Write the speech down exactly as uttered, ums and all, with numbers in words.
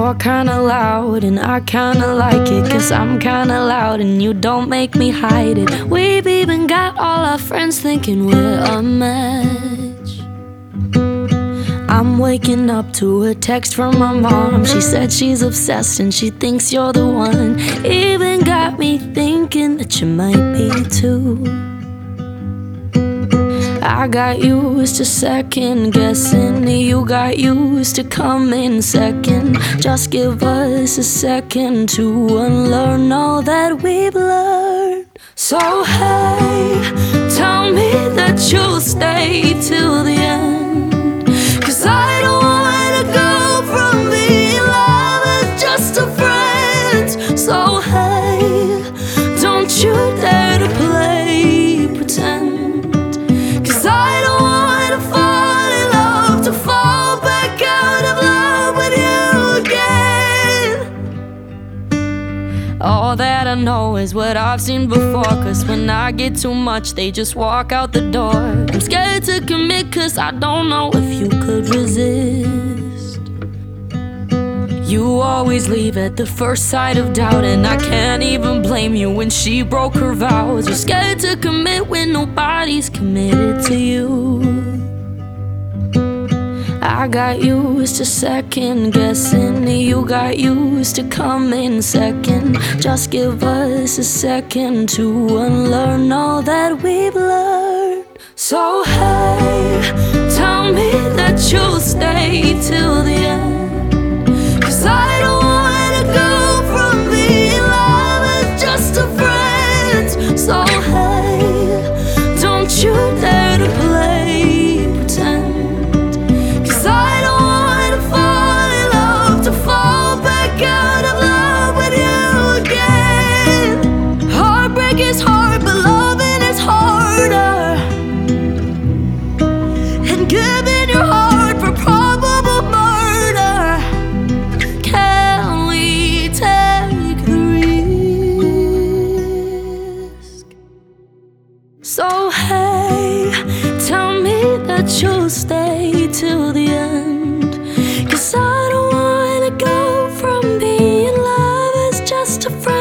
You're kinda loud and I kinda like it, 'cause I'm kinda loud and you don't make me hide it. We've even got all our friends thinking we're a match. I'm waking up to a text from my mom. She said she's obsessed and she thinks you're the one. Even got me thinking that you might be too. I got used to second guessing, you got used to coming second. Just give us a second to unlearn all that we've learned. So hey, tell me that you'll stay till the end, 'cause I don't wanna go from being lovers just to friends. So hey, don't you dare to play pretend, all that I know is what I've seen before, 'cause when I get too much, they just walk out the door. I'm scared to commit, 'cause I don't know if you could resist. You always leave at the first sight of doubt, and I can't even blame you when she broke her vows. You're scared to commit when nobody's committed to you. I got used to second guessing, you got used to coming second. Just give us a second to unlearn all that we've learned. So hey, tell me that you'll stay till the end, 'cause I don't wanna go from being lovers just to friends. So hey, don't you dare to play pretend, it's hard, but loving is harder. And giving your heart for probable murder. Can we take the risk? So hey, tell me that you'll stay till the end, 'cause I don't wanna go from being lovers just to friends.